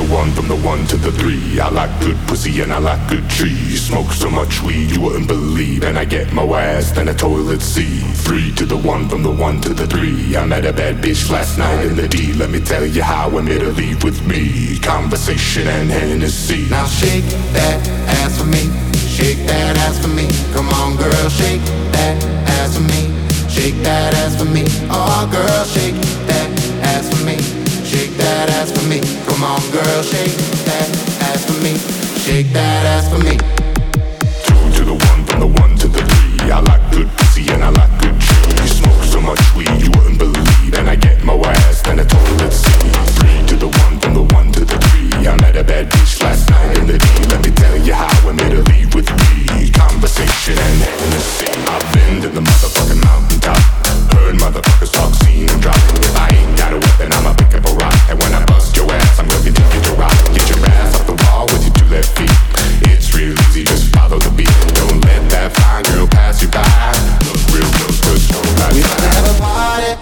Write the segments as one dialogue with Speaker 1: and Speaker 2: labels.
Speaker 1: one, from the one to the three. I like good pussy and I like good trees. Smoke so much weed you wouldn't believe, and I get more ass than a toilet seat. 3 to the one, from the one to the three. I met a bad bitch last night in the D. Let me tell you how I made her leave with me. Conversation and Hennessy.
Speaker 2: Now shake that ass for me. Shake that ass for me. Come on, girl, shake that ass for me. Shake that ass for me. Oh, girl, shake that ass for me. Shake that ass for me. Come on, girl, shake that ass for me. Shake that ass for me.
Speaker 1: 2 to the one, from the one to the three. I like good pussy and I like good trees. Smoke so much weed you wouldn't believe, and I get more ass than a toilet seat. 3 to the one, from the one to the three. I met a bad bitch last night in the D. Let me tell you how I made her leave with me. Conversation and Hennessy. I've been to the motherfucking mountaintop. Heard motherfuckers talk, seen them drop. If I ain't got a weapon, I'ma pick up a rock. And when I bust your ass, I'm gonna take you to rock. Get your ass off the wall with your 2 left feet. It's real easy, just follow the beat. Don't let that fine girl pass you by. Look real close, cause
Speaker 2: we about to have a party.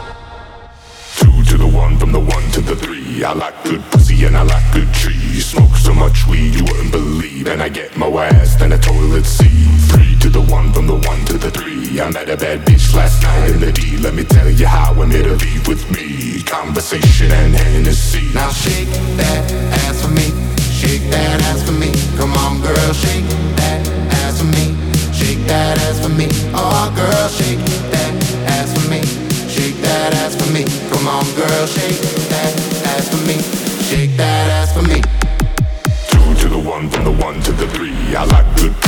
Speaker 1: 2 to the one, from the one to the three. I like good pussy and I like good trees. Smoke so much weed you wouldn't believe, and I get more ass than a toilet seat. 3 to the one, from the one to the three. I met a bad bitch last night in the D. Let me tell you how I made her leave with me. Conversation and Hennessy.
Speaker 2: Now shake that ass for me. Shake that ass for me. Come on, girl, shake that ass for me. Shake that ass for me. Oh, girl, shake that ass for me. Shake that ass for me. Come on, girl, shake that ass for me. Shake that ass for me.
Speaker 1: 2 to the one, from the one to the three. I like good